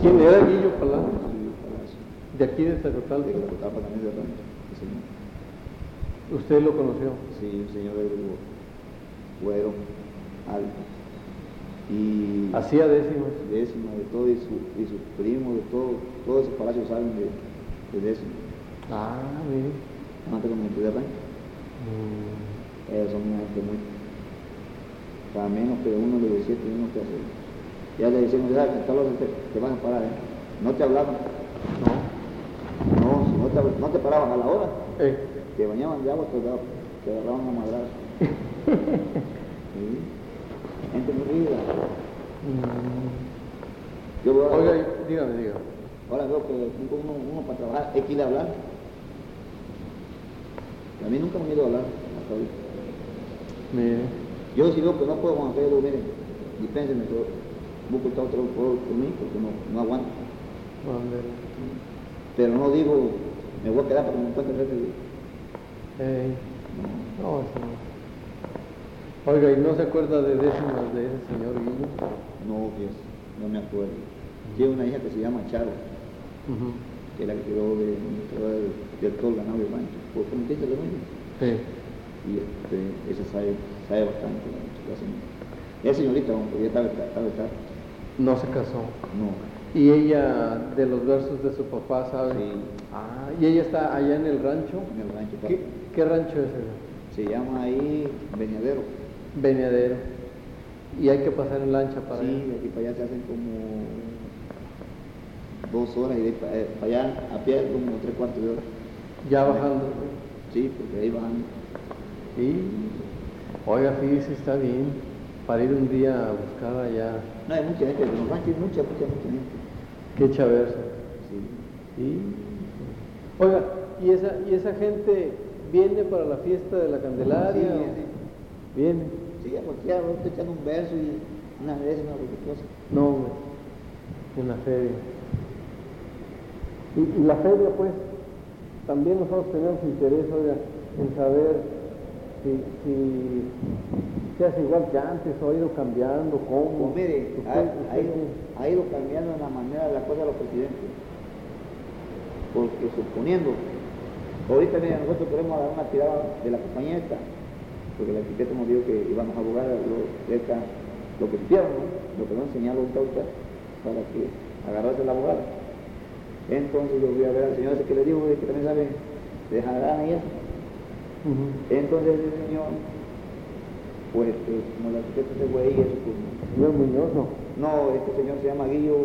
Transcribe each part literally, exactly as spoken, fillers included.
¿Quién era Guillo Palacio? Guillo Palacio. De aquí de Zacotalpa. De Zacotalpa también de rancho, el señor. ¿Usted lo conoció? Sí, un señor de güero, alto. Y hacía décimas. Décima de todo, y su, y su primo, de todo, todos esos palacios salen de, de décima. Ah, mire. Antes como de rancho. Mm. Ellos son una gente muy, para menos que uno le decía que uno que hacer. Ya le decían, ya que te, te van a parar, ¿eh? No te hablaban. No. No, si no te, no te paraban a la hora, Eh. te bañaban de agua, te, te agarraban a madrazo. Sí. Gente muy rígida. Mm. Yo veo, Oiga, dígame, dígame. ahora veo que uno, uno para trabajar hay que ir a hablar. A mí nunca me han ido a hablar hasta ahorita. Mire. Yo si veo que no puedo con aquello, miren, dispénsenme, yo busco otro otro por, por mí porque no, no aguanto. Ándale. Pero no digo, me voy a quedar para que me encuentre el jefe. Ey. No. No, eso no. Oiga, ¿y no se acuerda de décimas de ese señor Guillo? No, Dios, no me acuerdo. Tiene una hija que se llama Charo, Uh-huh. que es la que quedó de, de, de todo el ganado de rancho. Pues como dice la misma. Sí. Y este, esa sabe, sabe bastante la, la señora. Y la señorita, aunque ya estaba, estaba, estaba, No se casó. no. Y ella, de los versos de su papá, ¿sabe? Sí. Ah, y ella está allá en el rancho. En el rancho. ¿Qué, qué rancho es ese? Se llama ahí Beñadero. Beñadero. Y hay que pasar en lancha para Sí, allá. de aquí para allá se hacen como dos horas y de ahí para, eh, para allá a pie como tres cuartos de hora. Ya bajando. Sí, porque ahí van. Sí. Oiga, fíjese, está bien. Para ir un día a buscar allá. No, hay mucha gente, en los ranchos hay mucha, mucha, mucha gente. Qué chaverso. Sí. Sí. Oiga, ¿y esa, ¿y esa gente viene para la fiesta de la Candelaria? Sí, o- viene. Viene. Sí, a cualquiera, vos te echan un verso y una vez, una cualquier cosa. No, hombre, en la feria. Y, y la feria, pues, también nosotros tenemos interés, oiga, en saber si, si se hace igual que antes o ha ido cambiando, cómo. Pues mire, Usted- ha, usted ha ido, qué- ha ido cambiando en la manera de la cosa de los presidentes. Porque suponiendo, ahorita mira, nosotros queremos dar una tirada de la compañía esta, porque el arquitecto nos dijo que íbamos a abogar lo, esta, lo que supieron, ¿no? Lo que nos enseñaron ahorita, ahorita para que agarrase la abogada. Entonces yo voy a ver al señor ese que le digo, que también sabe de jarana y eso. Ujú. Entonces el señor, pues este, como el arquitecto se fue ahí, eso pues, Señor Muñoz, no. no, este señor se llama Guillo,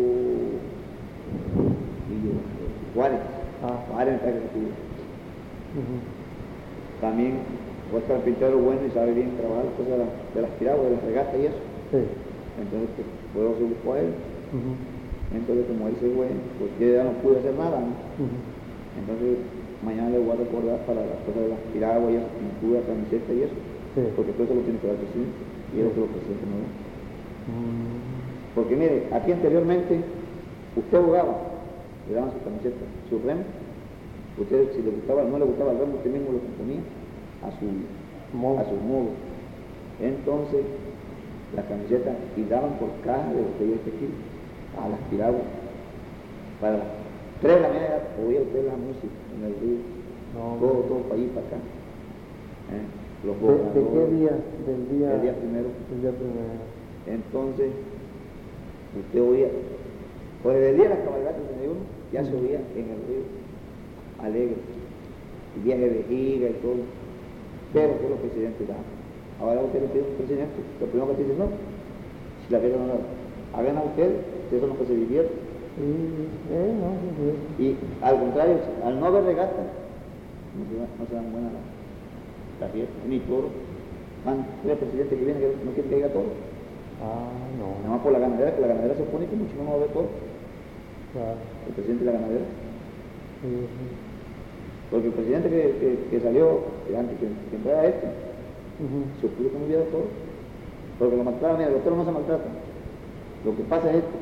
Guillo Juárez, Ah. Juárez me parece que sí. Ujú. También fue carpintero bueno y sabe bien trabajar las cosas de, la- de las piraguas, de las regatas y eso. Sí. Entonces, pues, luego se buscó a él. Ujú. Entonces, como él se fue, pues yo ya no pude hacer nada, ¿no? Ujú. Entonces, mañana le voy a recordar para las cosas de las piraguas y eso, pintura, camiseta y eso. Sí. Porque todo eso lo tiene que dar el presidente. Y él es lo que el presidente no da. Mm. Porque mire, aquí anteriormente, usted jugaba, le daban su camiseta, su remo. Usted, si le gustaba, no le gustaba el remo, usted mismo lo componía a su Modo. a su modo. Entonces, la camiseta y daban por caja de botella de tequila a las piraguas. Para las tres de la mañana oía usted la música en el río, No, todo, todo para allí para acá. ¿Eh? Los ¿De, de qué gobernadores, día? Del día. el día primero. El día primero. Entonces, usted oía, por el día de las cabalgatas de uno, ya se oía en el río, alegre, y viaje de giga y todo, pero que los presidentes dan. Ahora usted le pide a un presidente, lo primero que te dice, no, si la fiesta no la hagan a ustedes, ustedes son los que se divierten. Sí, eh, no, sí, sí. Y al contrario, al no haber regata, no se, da- no se dan buena la, la fiesta, ni toro. Van tres presidentes que vienen que no quieren que haya toro. Ah, no. Nada más por la ganadera, que la ganadera se opone que mucho no va a haber toro. Claro. El presidente de la ganadera. Sí, sí. Porque el presidente que, que, que salió, que antes que, que entrara este, Ujú. se opuso que no hubiera toro. Porque lo maltratan, mira, los toros no se maltratan. Lo que pasa es esto,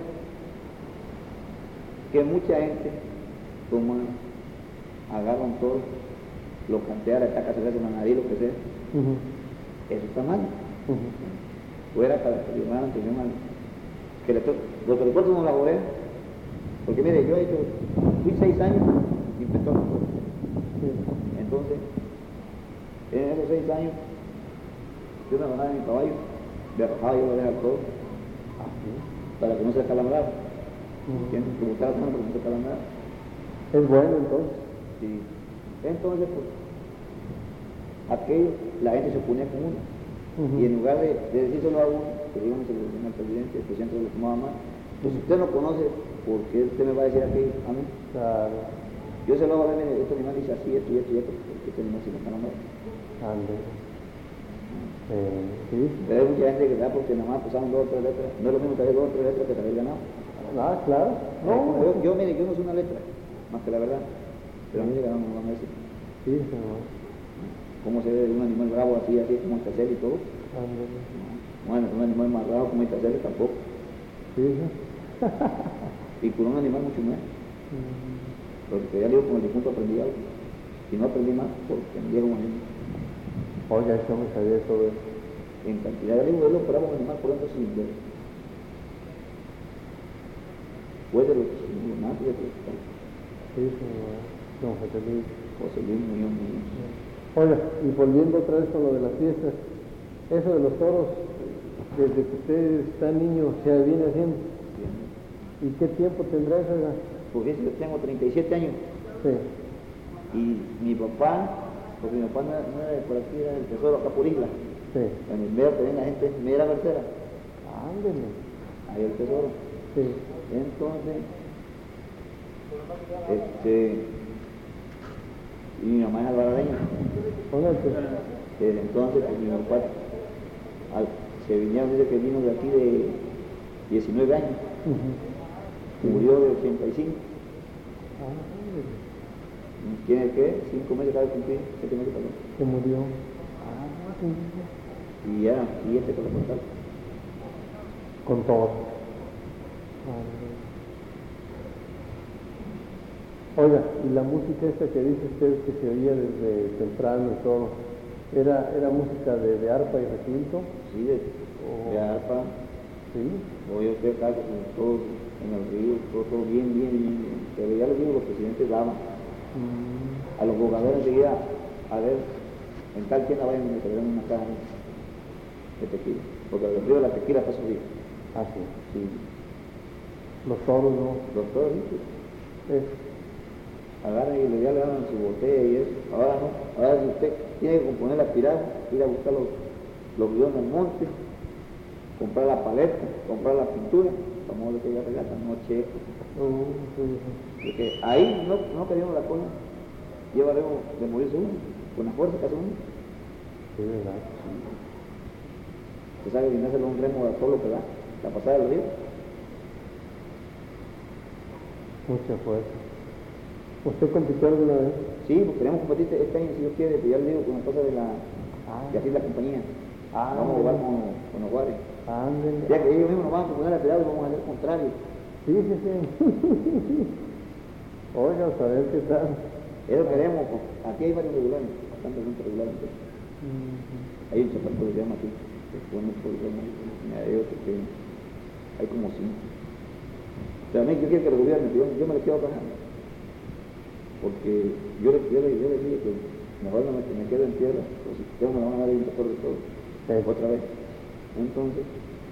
que mucha gente toma, agarra un toro, lo cantea, le ataca cerveza en la nariz, lo que sea. Ujú. Eso está mal. Ujú. Fuera para que le llamaran atención al que le to- los que le cortan las orejas, Porque mire, yo he hecho, fui seis años inspector de toros. Sí. Entonces, en esos seis años, yo me bajaba en mi caballo, me arrojaba yo lo dejaba al toro, Ah, sí. para que no se acalambrara. Mm. ¿Entiendes? Que gustaba tanto para que no se acalambrara. Es bueno entonces. Sí. Entonces, pues, aquello, la gente se oponía con uno. Ujú. Y en lugar de, de decírselo a uno, que digamos se lo decían al presidente, el presidente lo tomaba mal. Pues si usted no conoce, ¿por qué usted me va a decir aquello a mí? Claro. Yo se lo hago a ver, este animal dice así, esto y esto y esto, porque este animal se me está mal. Ande. Eh, sí. Pero hay mucha gente que da porque nada más pasaron dos o tres letras. No es lo mismo que haber dos o tres letras que te haber ganado. Ah, claro. No, No, yo, yo, mire, yo no soy una letra, más que la verdad. Pero a mí me ganaron, no van a decir. sí, señor. ¿Cómo se ve un animal bravo así, así como el tercero y todo? Ande. Bueno, un animal más bravo como el tercero tampoco. Sí, sí. Y con un animal mucho más. Mm. Porque ya digo, con el difunto aprendí algo. Y no aprendí más porque me dieron un animal. Oiga, eso me sabía todo eso. En cantidad de libros, él operaba un animal por dentro sin ver. Fue de los más de los Sí, señor. Don José Luis. José Luis Muñoz Muñoz. Oiga, y volviendo otra vez con lo de las fiestas, eso de los toros, desde que usted está niño, se viene haciendo. ¿Y qué tiempo tendrá eso? Oiga? Pues fíjese, yo tengo treinta y siete años. Sí. Y mi papá, porque mi papá no era, no era de por aquí, era del tesoro, acá por Isla. Sí. En el medio que ven la gente, media tercera, Ándele. ahí el tesoro. Sí. Entonces, este, y mi mamá es alvaradeña. Póngate. Desde entonces, pues mi papá al, se vinieron, dice que vino de aquí de diecinueve años, Ujú. murió de ochenta y cinco. Ándele. ¿Tiene qué? Cinco meses cada cumplir, siete meses para Se murió. Ah, sí. y ya, siete para contar. Con todo. Ándele. Oiga, y la música esta que dice usted que se oía desde temprano y todo, ¿era, era música de, de arpa y requinto? Sí, de, Oh. de arpa, Sí. o yo estoy acá con todos en el río, todo, todo bien, bien, bien, bien. Pero ya les digo, los presidentes daban. Mm. A los jugadores enseguida, a ver, en tal tienda vayan y me traerán una caja de tequila. Porque el río de la tequila está subido. Ah, sí. Sí. Los toros, ¿no? Los toros, ¿viste? Es, Agarran y le, ya le dan su botella y eso. Ahora no. Ahora si usted tiene que componer la piragua, ir a buscar los, los bidones al monte, comprar la paleta, comprar la pintura, como lo que ya regata, no checo. uh, sí, sí. Porque ahí no, no queríamos la cosa. Lleva luego de morirse uno, con la fuerza que hace uno. Sí, ¿verdad? Usted sabe que hacerle un remo a todo lo que da, la pasada del río. Mucha fuerza. ¿Usted compitió alguna vez? Sí, pues queremos competir este año si Dios quiere, pero ya le digo con la cosa de la, Ah. de así la compañía. Ah, Vamos a jugar con, con los guardias. Ándele. Ya que ellos mismos nos van a proponer la tirada y vamos a hacer contrario. Sí, sí, sí. Oiga, a ver qué tal. Eso queremos, pues, aquí hay varios regulares, bastante gente regulares. Ujú. Hay un chaparro que se llama aquí, que es bueno por el hay otro que hay como cinco. Pero a mí yo quiero que el gobierno, yo, yo me le quiero bajar. Porque yo le, yo le, yo le dije que mejor no me, que me quedo en tierra, pues si tengo me van a dar un doctor de todo, Sí. otra vez. Entonces,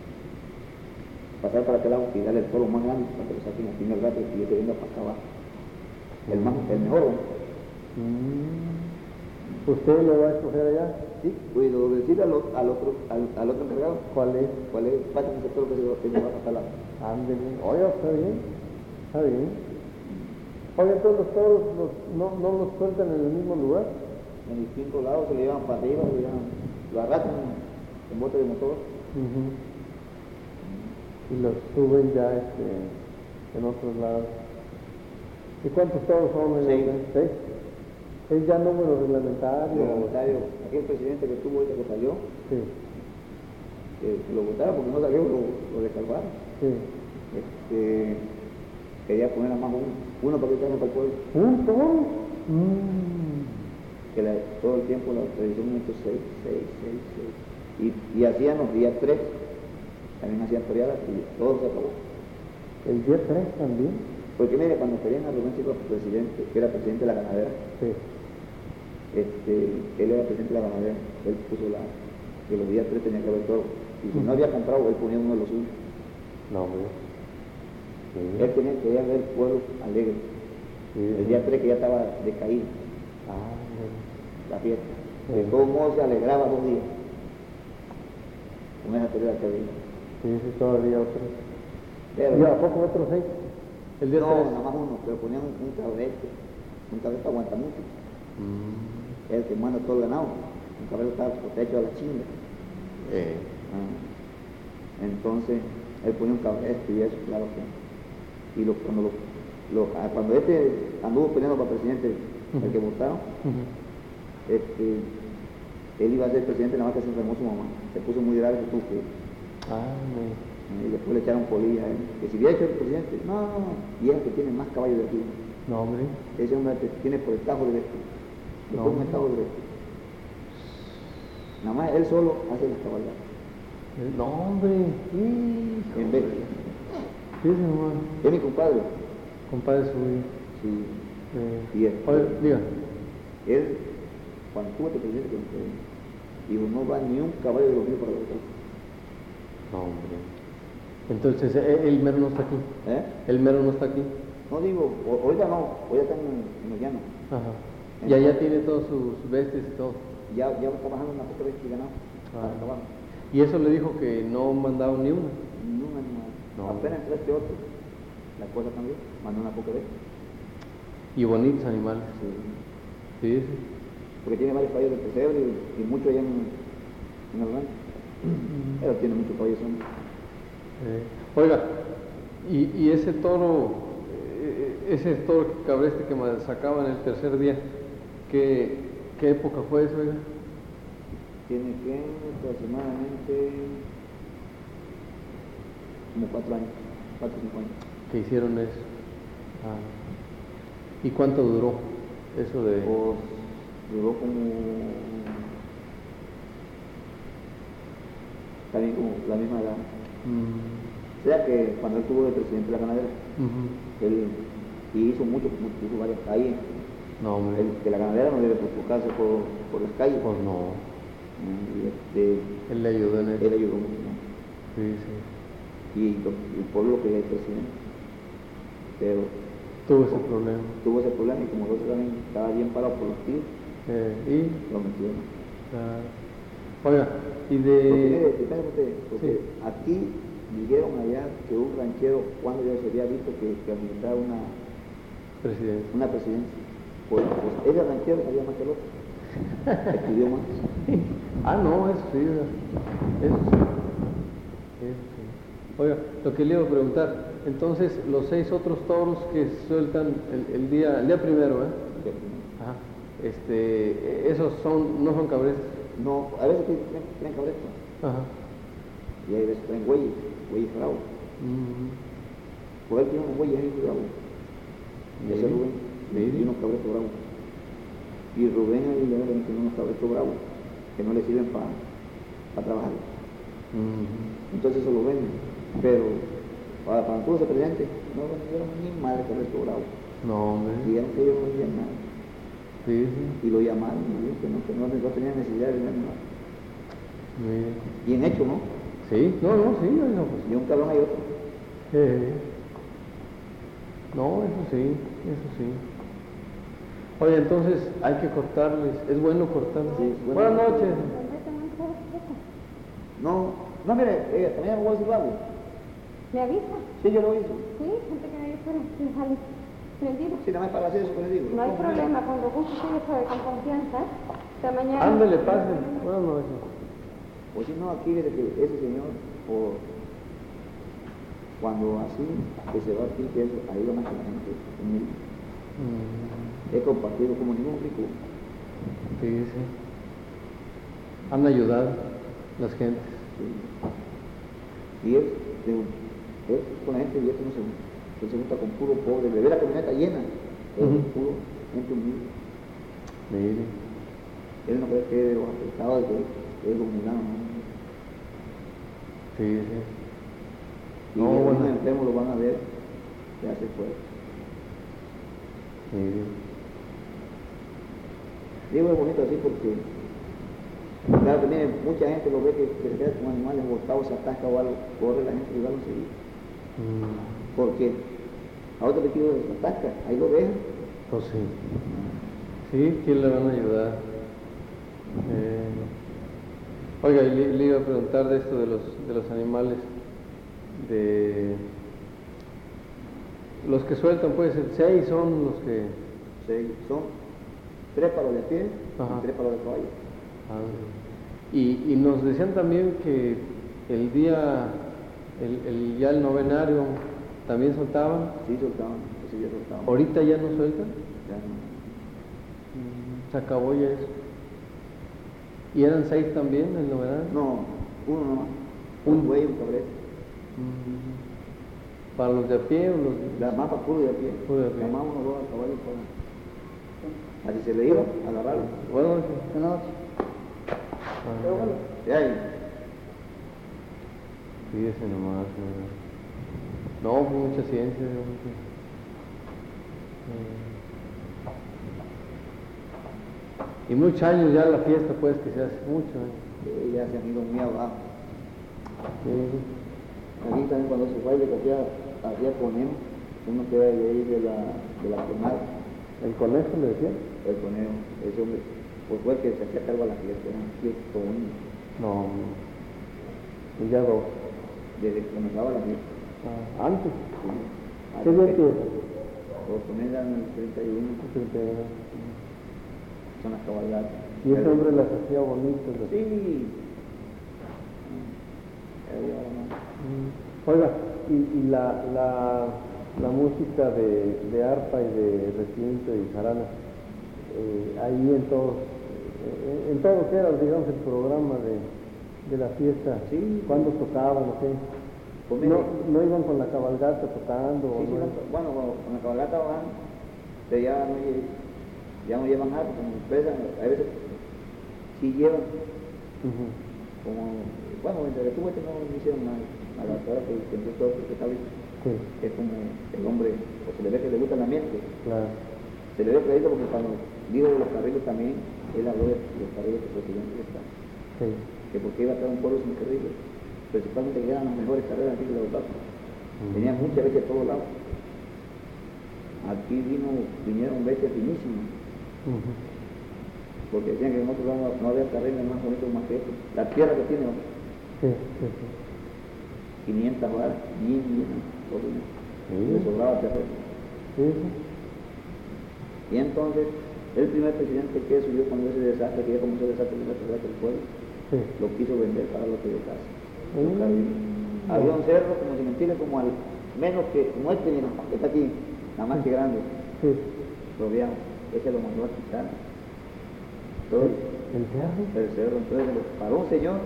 pasar para aquel lado y darle el toro más grande para que lo saquen aquí en el rato y yo te venga para acá abajo. El, más, el mejor, ¿no? Mm. ¿Usted lo va a escoger allá? Sí, pues lo decirle al, o- al, otro, al, al otro encargado, ¿Cuál es? cuál es, pásame ese toro que se lo que se va a pasar la. Ándele. Oiga, está bien. Está bien. Oiga, entonces los toros los, no, no los sueltan en el mismo lugar. En distintos lados se le llevan para arriba, se le llevan, lo arrastran en bote de motor. Ujú. Y los suben ya este, en otros lados. ¿Y cuántos toros son? en Seis. el- ¿Seis? ¿Es ya número reglamentario? Reglamentario, aquel presidente que tuvo ahorita que salió, Sí, que lo votaron porque no salió, lo, lo descalvaron. sí. Este, quería poner a más uno, uno para que para el pueblo, ¿Un toro? Mm. que la- todo el tiempo la tradición ha hecho seis, seis, seis, seis. Y, y hacían los días tres, también hacían toreadas y todo se acabó. ¿El día tres también? Porque mire, cuando querían a Rubén Chico presidente, que era presidente de la ganadera, Sí. este, él era presidente de la ganadera, él puso la, que los días tres tenía que haber todo. Y si no había comprado, él ponía uno de los suyos. No, hombre. Sí. Él tenía que ir a ver el pueblo alegre. Sí, El sí. día tres que ya estaba decaído, Ah, bueno. la fiesta. Sí. De todos modos se alegraba dos días. Con esa teoría que había. Sí, sí, todavía otro. Pero, ¿Y a poco otros seis? El día no, tres. nada más uno, pero ponían un, un cabrete. Un cabrete aguanta mucho. Mm. Es el que manda todo el ganado. Un cabrete estaba hecho a la chinga. Eh. Ah. Entonces, él ponía un cabrete y eso, claro que. Y lo, cuando, lo, lo- ah, cuando este anduvo peleando para presidente, el que votaron, Ujú. este, él iba a ser presidente, nada más que se enfermó su mamá. Se puso muy grave, se tuvo que ir. Ah, me... Y después le echaron polilla a él. Que si hubiera hecho el presidente, no, no, no. Y es el que tiene más caballos de aquí. No, hombre. Ese hombre que tiene por el tajo derecho. Le No. pone el tajo derecho. Nada más él solo hace las cabalgadas. No, hombre. Hijo. En vez. Sí, señor. Es mi compadre. Compadre suyo. Sí. Eh. Y él. Oye, diga. Él, cuando tuvo este presidente, que me quedé, dijo, no va ni un caballo de los míos para la batalla. No, hombre. Entonces, ¿e- ¿el mero no está aquí? ¿Eh? ¿El mero no está aquí? No digo, o- ahorita no, ahorita está en, en el llano. Ajá. Y allá tiene todos sus bestes y todo. Ya, ya está bajando una poca vez que ganado. Ah. Para acabar. Y eso le dijo que no mandaba ni una. Ni un animal. No. Apenas entre este otro. La cosa cambió. Mandó una poca vez. Y bonitos animales. Sí. Sí, sí. Porque tiene varios caballos de pesebre y, y mucho allá en, en el rancho. Pero tiene muchos caballos hombres. Eh, Oiga, y, y ese toro, eh, ese toro cabreste que me sacaba en el tercer día, ¿qué, qué época fue eso, oiga? Tiene que aproximadamente como cuatro años, cuatro o cinco años. Que hicieron eso. Ah. ¿Y cuánto duró eso de...? Pues duró como también como la misma edad. Mm, O sea que cuando él tuvo de presidente de la ganadera, ujú. él y hizo mucho, como puso varias calles. No, hombre. El, que la ganadera no debe preocuparse por, por las calles. Pues no, Y este, él le ayudó en eso. él ayudó mucho, ¿no? Sí, sí. Y lo- el pueblo quería el presidente. Pero Tuvo ese problema. tuvo ese problema y como el otro también estaba bien parado por los tiros, Eh, y, lo metieron. ah, oiga, y Porque, mire, de... fíjate usted, porque Sí. aquí dijeron allá que un ranchero, cuando ya se había visto que, que administraba una, Presidente. una presidencia, pues, pues ese ranchero sabía más que el otro, estudió más. Ah, no, eso sí, oiga. Eso sí. Eso sí. Oiga, lo que le iba a preguntar, entonces los seis otros toros que sueltan el, el día, el día primero, ¿eh? Ajá. Este, esos son, no son cabrestas. No, a veces traen, traen cabretas Ajá. y a veces traen güeyes, güeyes bravos. Mm, Por él tiene unos güeyes ahí bravos. Y ese Mire, Rubén, mire. y unos cabretos bravos. Y Rubén ahí le ven que unos cabretos bravos que no le sirven para trabajar. mm, Entonces se lo venden. Pero para, para todo ese presidente no vendieron ni madre cabreto bravo. no, hombre. Dijeron que ellos no vendían nada. Sí, sí. Y lo llamaron y dijo que no, que no, no tenían necesidad de vender nada. Mire. Bien hecho, ¿no? Sí, no, no, sí, oiga, pues. Y un cabrón hay otro. Eh, no, eso sí, eso sí. Oye, entonces hay que cortarles, es bueno cortarles. Sí, bueno. Buenas noches. No, no, mire, eh, también me voy a decir algo. ¿Me avisa? Sí, yo lo hice. Sí, gente que me dice, que sale prendido. Sí, nada más para hacer eso que le digo. No hay problema, cuando guste, sí, yo soy con confianza. Hasta mañana. Ándale, pasen. Buenas noches. O si no, aquí desde que ese señor, por cuando así, que se va aquí, que eso, ahí va mucha gente. humilde. Mm, He compartido como ningún rico. sí, sí. Han ayudado las gentes. Sí. Y él, de, él con la gente y esto no se junta. Él se junta con puro pobre, le ve la camioneta llena, es Ujú. puro gente humilde. Mire. Él no cree que es de los afectados, que que es dominado, ¿no? Sí, sí. Y No, los bueno. enfermos lo van a ver, se hace fuerte. Sí. Digo, es bonito así porque, claro, también mucha gente lo ve que, que se queda con animales botados, se atasca o algo, corre la gente y va a seguir. Mm. Porque a otro le quiero se atasca, ahí lo dejan. Pues sí. Sí, ¿quién le van a ayudar? Eh, oiga, y le, le iba a preguntar de esto de los, de los animales, de los que sueltan, pues, seis son los que... Sí, son tres palos de pie Ajá. y tres palos de caballo. Ah, y, y nos decían también que el día, el, el, ya el novenario, también soltaban. Sí, soltaban, ese día soltaban. ¿Ahorita ya no sueltan? Ya no. Se acabó ya eso. ¿Y eran seis también el novenario? No, uno nomás. Un- Un buey y un cabrete. Mm. ¿Para los de a pie o los de...? La mapa puro de a pie. Puro de a pie. La más uno, dos, a caballo fuera. Así se le iba a agarrarlo. Buenas noches. Buenas noches. Ah, ¿Qué hay? fíjese nomás. No, no fue mucha ciencia. Digo, mucho. Eh. Y muchos años ya la fiesta, pues, que se hace mucho. ¿eh? Sí, ya se han ido muy abajo. Sí. Aquí también cuando se baile que hacía, hacía conejo, uno que era de ahí de la, de la primada, ¿El conejo le decía? el conejo, ese hombre, pues fue el que se hacía cargo a la fiesta, eran siete niños, No, y ya dos. desde que comenzaba la fiesta. Ah, antes. Sí. ¿Qué día empieza? Los comienzan el treinta y uno, treinta y uno. son las cabalgatas. Y ese hombre las hacía bonitas. las- Sí. Ahí ahora no. Mm. Oiga, y, y la, la, la música de, de arpa y de requinto y jarana, eh, ahí en todos, eh, en todo lo que era, digamos, el programa de, de la fiesta, Sí. ¿cuándo tocaban o qué? Pues No, mire, no iban con la cabalgata tocando. sí, o sí, no? no, bueno, con la cabalgata van, pero ya no, lle- ya no llevan algo, como pesan, a veces sí llevan, Ujú. como, bueno, entre tú este no me hicieron nada, a la hora que, que empezó porque está bien, Sí, es como el hombre, o se le ve que le gusta el ambiente, claro. se le ve clarito porque cuando dijo de los carriles también, él habló de los carriles que presidente está, Sí. que porque iba a estar un pueblo sin carriles, principalmente que eran las mejores carreras aquí de los Batos. Ujú. Tenían muchas veces a todos lados. Aquí vino, vinieron veces finísimas, Ujú. porque decían que en otros lados no había carreras más bonitos más que esto. La tierra que tiene Sí, sí, sí. quinientas varas, bien, bien, todo bien. Sí. Le sobraba terreno. Sí, sí. Y entonces, el primer presidente que subió cuando ese desastre, que ya comenzó el desastre de la ciudad del pueblo, Sí. lo quiso vender para lo que de casa. Los Mm. carriles. Había un cerro, como si mentira, como al menos que, como este, mira, que está aquí, nada más que grande, Sí. rodeado. Ese lo mandó a quitar. Todo ¿El cerro? el cerro. Entonces lo paró un señor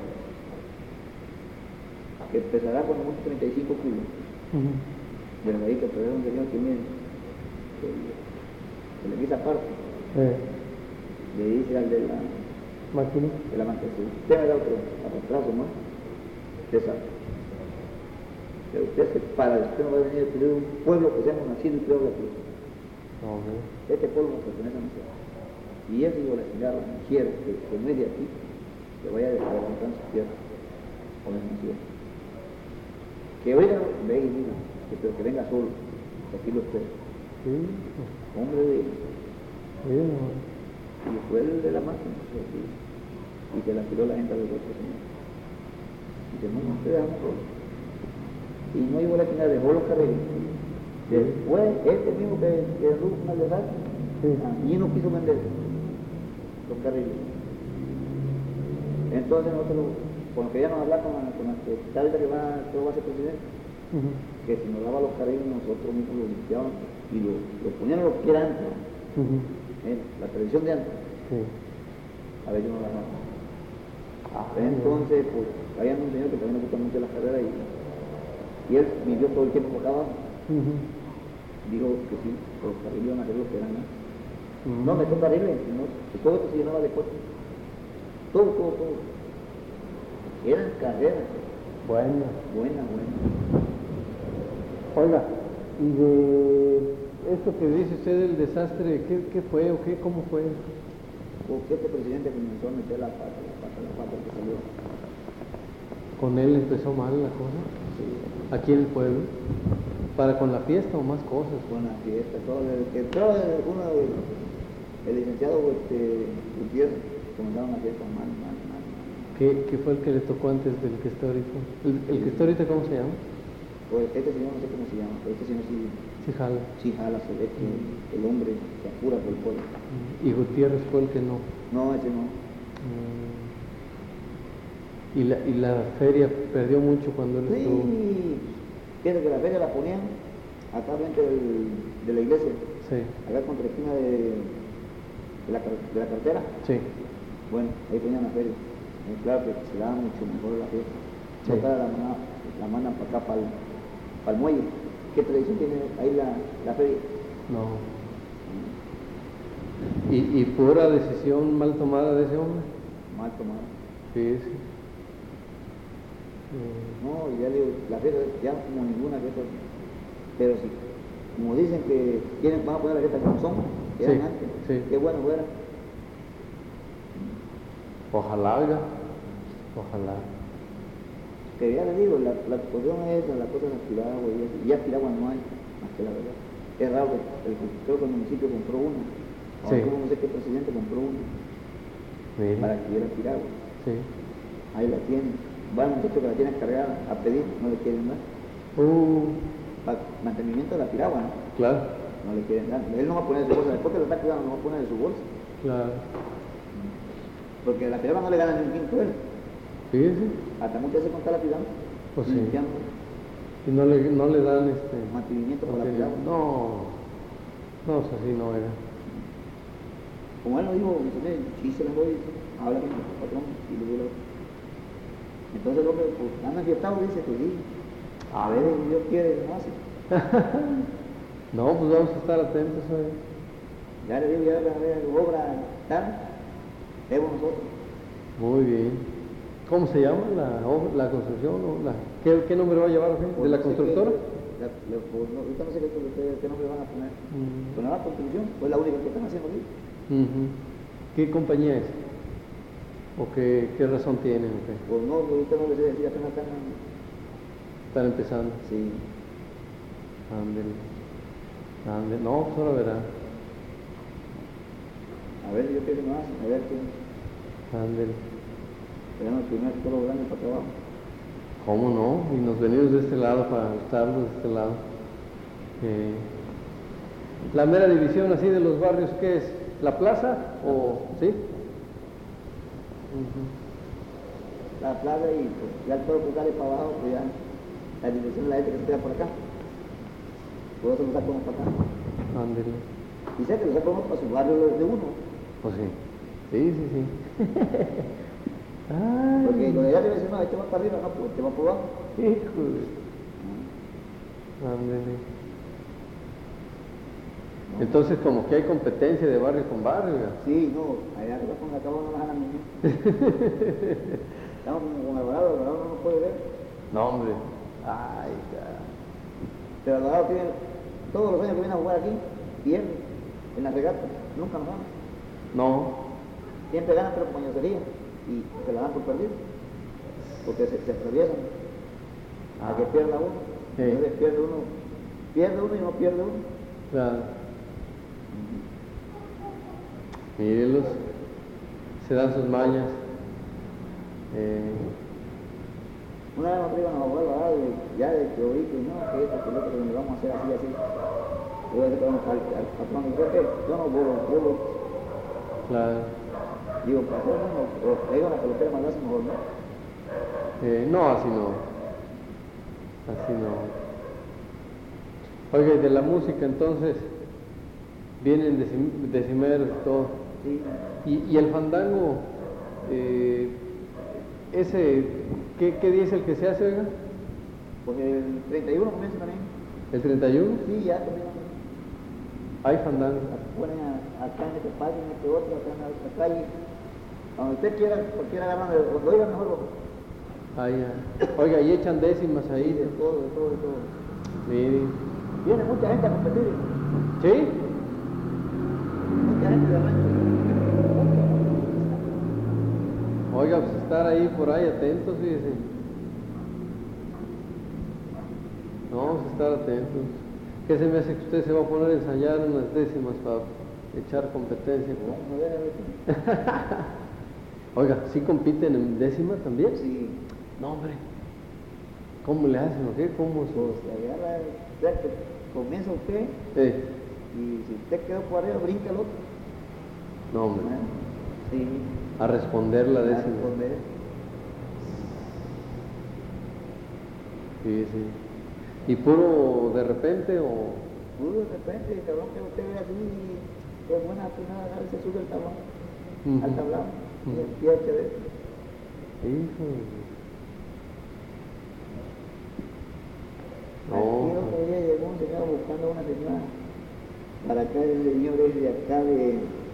que pesará con mucho treinta y cinco kilos. Ujú. Delgadito, pero era un señor que mire, que, que le quita parte. Eh, Le dice al de la, máquina. de la marca, si usted me da otro arrastrazo más, usted sabe. Pero usted se para, usted no va a venir a tener un pueblo que se hemos nacido y creo aquí. No, no. Este pueblo nos pertenece a nosotros. Y él dijo la señora mujer que, que no es de aquí, que vaya a levantar su tierra, o la nación. Que oiga, ve y diga, que, pero que venga solo, que aquí lo espero. Sí. Hombre de él. Sí, no. Y fue el de la máquina, pues, y, y se la tiró la gente al otro señor. Y dice, no, no, te dejamos solo. Y no llegó la final, dejó los carriles. Después, este mismo que, que rubo una desastre, Sí. y no quiso vender los carriles. Entonces nosotros, con lo que ya nos habla con la, con la que está ahorita que va, que va a ser presidente, Ujú. que si nos daba los carriles nosotros mismos los limpiábamos y lo, lo ponían a lo que era antes, Ujú. ¿eh? La televisión de antes, Sí. a ver yo no la hago. Ah, Entonces, pues, había un señor que también le gusta mucho las carreras y, y él vivió todo el tiempo por acá abajo. Ujú. Dijo que sí, que los carriles iban a hacer lo que eran antes. Ujú. No, metió carriles, no, y todo esto se llenaba de coches. Todo, todo, todo. Eran carreras, Bueno. buenas, buenas. Oiga, y de esto que dice usted del desastre, ¿qué, qué fue o qué, cómo fue? Porque este presidente comenzó a meter la pata, la pata, la pata que salió. Con él empezó mal la cosa, Sí. aquí en el pueblo, para con la fiesta o más cosas. Con la fiesta, todo el que entró uno de, el licenciado este, Gutiérrez, comenzaron la fiesta mal, mal, mal, mal. ¿Qué, ¿Qué fue el que le tocó antes del que está ahorita? ¿El, el que está ahorita cómo se llama? Pues este señor no sé cómo se llama, pero este señor sí, Sí, jala. sí jala, se ve que el hombre se apura por el pueblo. Y Gutiérrez fue el que no. No, ese no. Mm. Y la, y la feria perdió mucho cuando él estuvo. Sí, fíjate que la feria la ponían acá frente del, de la iglesia, Sí, acá contra la esquina de, de, la, car- de la carretera. sí. Bueno, ahí ponían la feria. Y claro que se daba mucho mejor la fiesta. Sí. No cada la, mandan- la mandan para acá, para el, para el muelle. ¿Qué tradición tiene ahí la, la feria? No. Y, y pura decisión mal tomada de ese hombre. Mal tomada. Sí, sí. Eh, No, y ya digo, la fiesta ya como ninguna fiesta. Pero sí, como dicen que quieren, van a poner la fiesta como son, que Sí, eran antes. sí. Qué bueno fuera. Ojalá, oiga. Ojalá. Que ya les digo, la, la cuestión es esa, la cosa de Piragua, y eso, y ya Piragua no hay, más que la verdad. Es raro, el, creo que el municipio compró uno, Sí. ahora no sé qué presidente compró uno, Mire. para que hubiera Piragua. Sí. Ahí la tienen. Va el muchacho que la tiene cargada a pedir, no le quieren dar. Uh, Para mantenimiento de la Piragua, ¿no? claro, No le quieren dar. Él no va a poner de su bolsa, después que lo está cuidando, no va a poner de su bolsa. claro. Porque la Piragua no le gana ni un quinto él. Fíjese. Hasta muchas veces con la Piragua. Pues sí. limpiando Y no le, no le dan este. mantenimiento para la mantenimiento. Piragua. No. No, o sea, así no era. Como él lo dijo, dice, sí se lo voy, dice, habla con el patrón y le digo. Entonces el hombre, pues, anda enfiestado, dice que sí. A ver, si Dios quiere, no hace. No, pues vamos a estar atentos hoy. Ya le digo, ya la obra tal, vemos nosotros. Muy bien. ¿Cómo se llama la, obra- la construcción? O la, ¿qué, ¿Qué nombre va a llevar? ¿Sí? ¿De Pues la no sé constructora? qué- la- la- pues no, ahorita no sé qué, qué, qué nombre van a poner. Mm. Pero la construcción, pues la única que están haciendo aquí. Ujú. ¿Qué compañía es? ¿O qué, qué razón tienen? ¿O qué? Pues no, ahorita no les sé decir, apenas están. Están empezando. Sí. Ándele. Ándele. No, pues ahora verá. A ver, yo qué me hacen, a ver qué. Ándele. Tenemos primero todo lo grande para trabajo. ¿Cómo no? Y nos venimos de este lado para estarnos de este lado. Eh, la mera división así de los barrios, ¿qué es? ¿La plaza o sí? Ujú. La plaza y pues ya todo el que sale para abajo, pues ya la dirección de la gente que se queda por acá. Por eso lo saca uno para acá. Ándele. Y sé que lo saca uno para su barrio de uno. Pues sí. Sí, sí, sí. Ay, Porque lo de allá debe decir, no, este va para arriba, no, pues este va por abajo. híjole. Ándele. Entonces como que hay competencia de barrio con barrio. ¿Ya? Sí, no, allá arriba con la cama no las ganan ni. Estamos como con Alvarado, Alvarado no nos puede ver. No, hombre. Ay, cara. Pero Alvarado tiene, todos los años que viene a jugar aquí, pierde en la regata, nunca nos gana. No. Siempre gana pero con mañosería y se la dan por perdido. Porque se, se atraviesan a que pierda uno. Sí. Entonces pierde uno, pierde uno y no pierde uno. Claro. Mírenlos. Se dan sus mañas. Eh, Una vez nosotros íbamos a jugar Alvarado y ya de que oí que no, que esto, que lo otro, que me vamos a hacer así, así. Yo le dije al, al patrón, digo, ¿qué? Yo no vuelo, vuelo. claro. Digo, para hacer uno, o le digo a la pelotera más mejor, ¿no? Eh, no, así no. Así no. Oiga, y de la música entonces vienen decim- decimeros y todo. Sí. Y, y el fandango, eh, ese, ¿qué, ¿qué día es el que se hace, oiga? Pues el treinta y uno comienza también. ¿El treinta y uno? Sí, ya también. Hay fandango. Ponen a- acá en este parque, en este otro, acá en la otra calle. Donde usted quiera, cualquiera agarran, donde oiga mejor. Ah, ya. Oiga, y echan décimas Sí, ahí. de todo, de todo, de todo. Miren. Viene mucha gente a competir. ¿Sí? Mucha gente de rancho. Oiga, pues estar ahí por ahí atentos, fíjese. No, vamos a estar atentos. ¿Qué se me hace que usted se va a poner a ensayar unas décimas para echar competencia? Vamos a ver, a ver. Oiga, ¿sí compiten en décimas también? Sí. No, hombre. ¿Cómo le hacen o qué? ¿Cómo se...? Pues agarra, ya que comienza usted Eh, y si usted quedó por arriba, brinca el otro. no, hombre. Ah, sí. A responder la A décima. responder. Sí, sí. ¿Y puro de repente o...? Puro de repente, el cabrón que usted ve así, pues buena afinada, a veces sube el tablón, Ujú. al tablado, y Ujú. empieza a ver. Hijo de... Aquí el No. otro día llegó un señor buscando a una señora, para acá el señor es de acá de,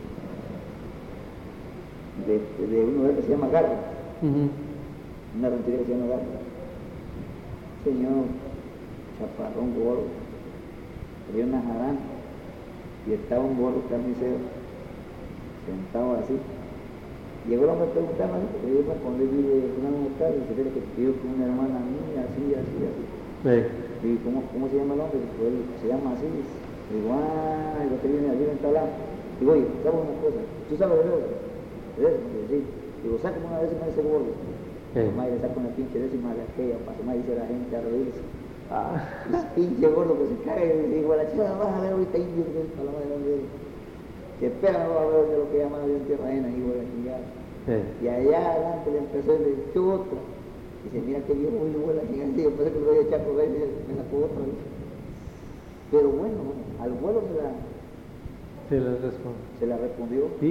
de, de un lugar que se llama Garra, Ujú. una ranchería que se llama Garra. Señor chaparrón gordo, traía una jarana y estaba un gordo carnicero sentado así. Llegó el hombre preguntando, ¿no? Porque yo me cuando le dije, una mujer, y se ve que pidió con una hermana mía, así, así, así. Eh. Y ¿cómo, ¿cómo se llama el hombre? Dijo, él se llama así. Digo, ah, y lo que viene allí en esta lado. Digo, oye, ¿sabes una cosa? ¿Tú sabes de eso? ¿De eso? Digo, sí. Digo, sácame una décima de ese gordo. Eh. Madre, saca una pinche décima de aquella, para más dice la gente a reírse. Ah. Y ese pinche gordo que se cae, y digo, la chica, vas a ver ahorita indio, que es para la madre de él. Que espera, no va a ver de lo que llama de tierra ajena, hijo de la chingada. Eh. Y allá adelante le empezó a decir, otra. Dice, mira qué viejo y vuela gigante, yo pensé que lo voy a echar por ahí, me la puedo otra vez. Pero bueno, al vuelo se la, Se les responde. se la respondió. Sí.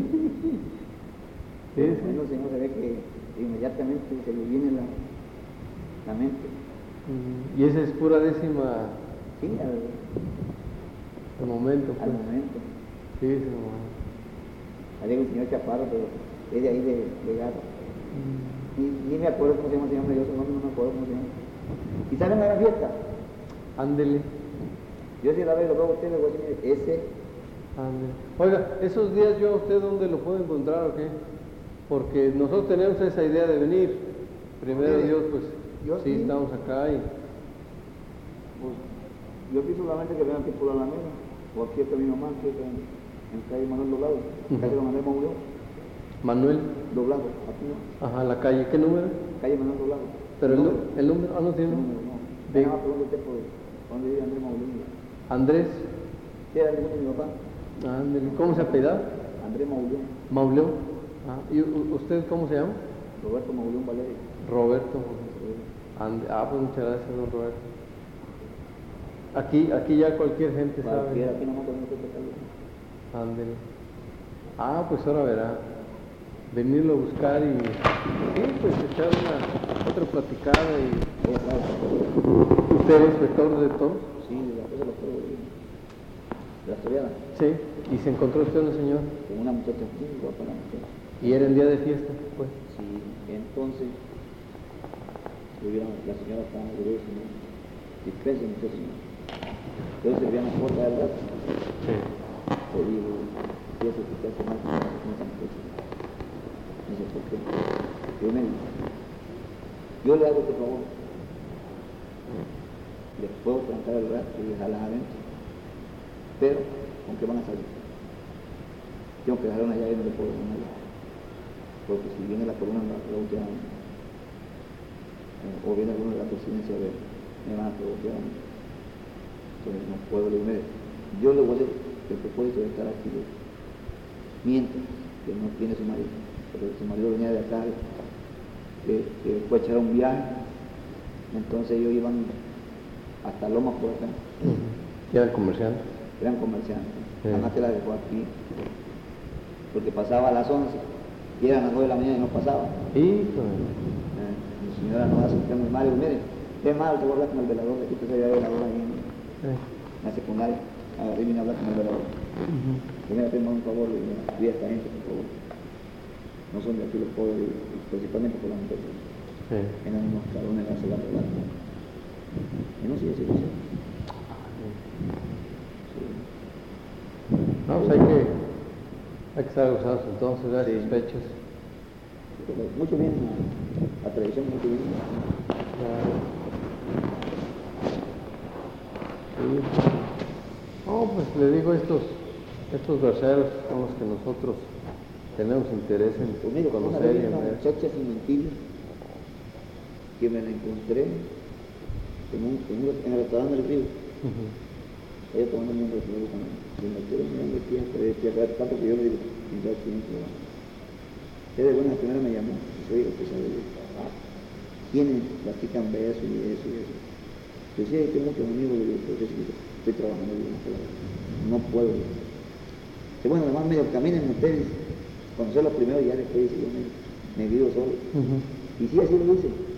Sí, Bueno, sí. el señor se ve que inmediatamente se le viene la, la mente. Ujú. Y esa es pura décima Sí, al, al momento. al Pues. momento. Sí, sí, momento. Ahí llega el señor Chaparro, pero es de ahí de, de Gato. Ni, ni me acuerdo cómo se llama el señor, yo su nombre no me acuerdo cómo se llama. Y salen a la fiesta. Ándele. Yo si la veo, lo veo a usted, le voy a decir, ese, Ándele. Oiga, esos días yo a usted dónde lo puedo encontrar o qué? Porque nosotros tenemos esa idea de venir. Primero Mire, Dios, pues yo sí, sí. estamos acá y... pues, yo pienso solamente que vengan aquí por la Alameda, o aquí está mi mamá, que está en, en calle Manuel Doblado, Ujú. calle Manuel Mauleón, Manuel, Doblado, aquí no, ajá, la calle, ¿qué número? calle Manuel Doblado. Pero el, número, nu- el número, ah, no tiene el número. número, no. De- Nada más pregunto usted por dónde vive Andrés Mauleón. Andrés, Sí, era el hijo de mi papá, ándele. ¿Cómo se apellida? Andrés Mauleón, Mauleón. Ah, ¿y u- usted cómo se llama? Roberto Mauleón Valerio. Roberto. Ande- Ah, pues muchas gracias, don Roberto. Aquí, aquí ya cualquier gente Cualquiera, sabe. aquí nomás tenemos que tocarlo. Ándele. Ah, pues ahora verá. Venirlo a buscar y sí, pues echar una otra platicada y Oh, claro. usted es inspector de toros. Sí, de la cosa de los toros de la Soriana, Sí. Y se encontró usted una señora con una muchacha muy guapa la muchacha. y era el día de fiesta, pues. Sí, entonces, yo vi la señora estaba orgullosa, ¿no? Dispense, muchacho, ¿no? Entonces se veía una puerta del gato. Sí. Le digo, si eso que te hace mal, con esa muchacha. No sé por qué. Yo me digo, yo le hago este favor. Les puedo trancar el gato y dejarlas adentro. Pero, ¿con qué van a salir? Tengo que dejar una llave y no le puedo dejar una llave. Porque si viene la corona, me va a preguntar, o viene alguno de la presidencia a ver, me van a preguntar. Entonces no puedo, le digo, mire, yo le voy a decir que el propósito de estar aquí es, mientras que no tiene su marido, porque su marido venía de acá, que, que fue a echar un viaje, entonces ellos iban hasta Lomas por acá, ¿Y era comerciante? eran comerciantes, Sí. la madre la dejó aquí, porque pasaba a las once, y eran las nueve de la mañana y no pasaba. Hijo. Eh, mi señora no hace que muy mal, digo, mire, qué mal, te voy a hablar con el velador, aquí te sabía velador ahí en, Eh. en la secundaria, agarré y vine a hablar con el velador. Ujú. Primero tengo un favor, le digo, cuida a esta gente, por favor. No son de aquí los pobres, y principalmente por las mujeres. Sí. Eran unos cabrones a hacer la verdad. Y no sé si eso. No, pues hay que, hay que estar gozados entonces, dar Sí. sospechas. Mucho bien, la tradición, mucho bien. Claro. Sí. No, pues le digo, estos, estos verseros son los que nosotros tenemos interés en Pues mira, una conocer vez y en una ver. muchacha sin mentir que me la encontré en, un, en, un, en el restaurante del Río. Ujú. Ella tomando un refresco con y me quedé mirando aquí hasta de este rato, tanto que yo le digo, y ya quién es. Ella de buena la primera me llamó, y dice, oiga, usted sabe, ah, ¿quiénes practican beso y eso y eso? Yo decía, sí, tengo muchos amigos, le digo, pero yo estoy trabajando, yo no puedo, no puedo. Dice, bueno, además medio caminen ustedes, conocer los primeros y ya después dice, yo me, me guío solo. Ujú. Y sí, así lo hice.